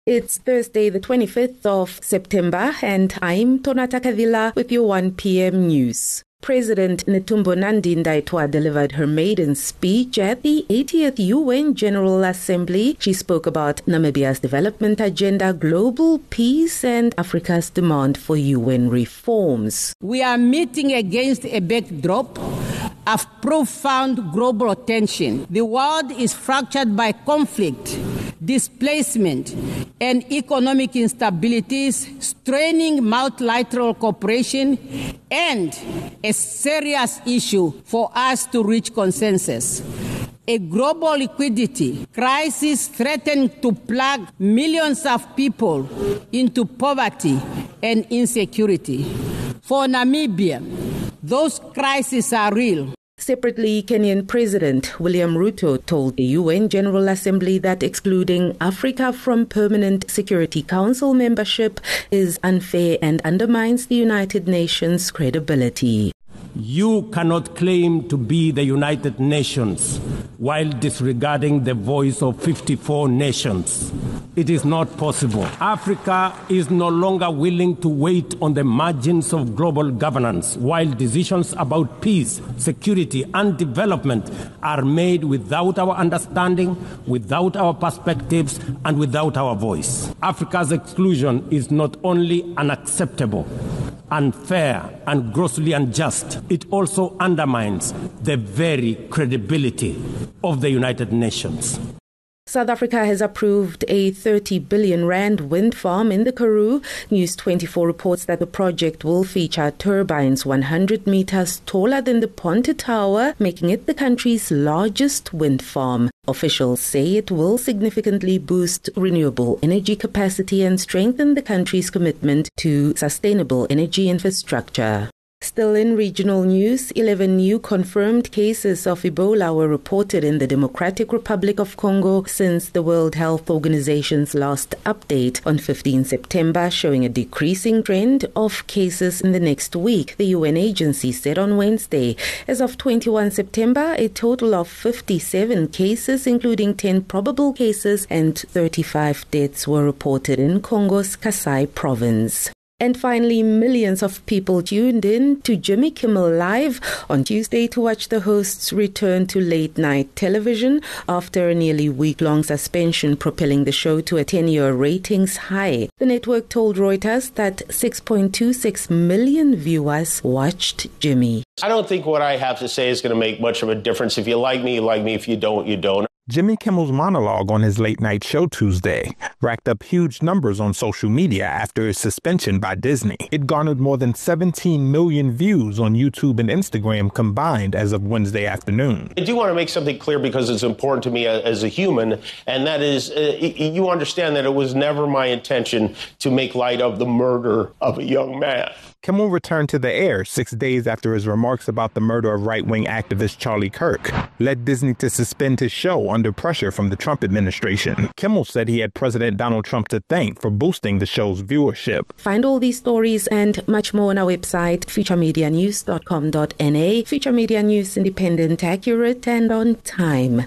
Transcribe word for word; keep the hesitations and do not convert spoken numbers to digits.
It's Thursday, the twenty-fifth of September, and I'm Tonata Kavila with your one p.m. news. President Netumbo Nandi-Ndaitwah delivered her maiden speech at the eightieth U N General Assembly. She spoke about Namibia's development agenda, global peace, and Africa's demand for U N reforms. We are meeting against a backdrop of profound global tension. The world is fractured by conflict, displacement, and economic instabilities, straining multilateral cooperation and a serious issue for us to reach consensus. A global liquidity crisis threatens to plunge millions of people into poverty and insecurity. For Namibia, those crises are real. Separately, Kenyan President William Ruto told the U N General Assembly that excluding Africa from Permanent Security Council membership is unfair and undermines the United Nations' credibility. You cannot claim to be the United Nations while disregarding the voice of fifty-four nations. It is not possible. Africa is no longer willing to wait on the margins of global governance while decisions about peace, security, and development are made without our understanding, without our perspectives, and without our voice. Africa's exclusion is not only unacceptable, unfair, and grossly unjust, it also undermines the very credibility of the United Nations. South Africa has approved a thirty billion rand wind farm in the Karoo. News twenty-four reports that the project will feature turbines one hundred meters taller than the Ponte Tower, making it the country's largest wind farm. Officials say it will significantly boost renewable energy capacity and strengthen the country's commitment to sustainable energy infrastructure. Still in regional news, eleven new confirmed cases of Ebola were reported in the Democratic Republic of Congo since the World Health Organization's last update on fifteenth September, showing a decreasing trend of cases in the next week, the U N agency said on Wednesday. As of twenty-first September, a total of fifty-seven cases, including ten probable cases and thirty-five deaths, were reported in Congo's Kasai province. And finally, millions of people tuned in to Jimmy Kimmel Live on Tuesday to watch the host's return to late-night television after a nearly week-long suspension, propelling the show to a ten-year ratings high. The network told Reuters that six point two six million viewers watched Jimmy. I don't think what I have to say is going to make much of a difference. If you like me, you like me. If you don't, you don't. Jimmy Kimmel's monologue on his late-night show Tuesday racked up huge numbers on social media after his suspension by Disney. It garnered more than seventeen million views on YouTube and Instagram combined as of Wednesday afternoon. I do want to make something clear because it's important to me as a human, and that is, uh, you understand that it was never my intention to make light of the murder of a young man. Kimmel returned to the air six days after his remarks about the murder of right-wing activist Charlie Kirk led Disney to suspend his show under pressure from the Trump administration. Kimmel said he had President Donald Trump to thank for boosting the show's viewership. Find all these stories and much more on our website, future media news dot com dot n a. Future Media News, independent, accurate, and on time.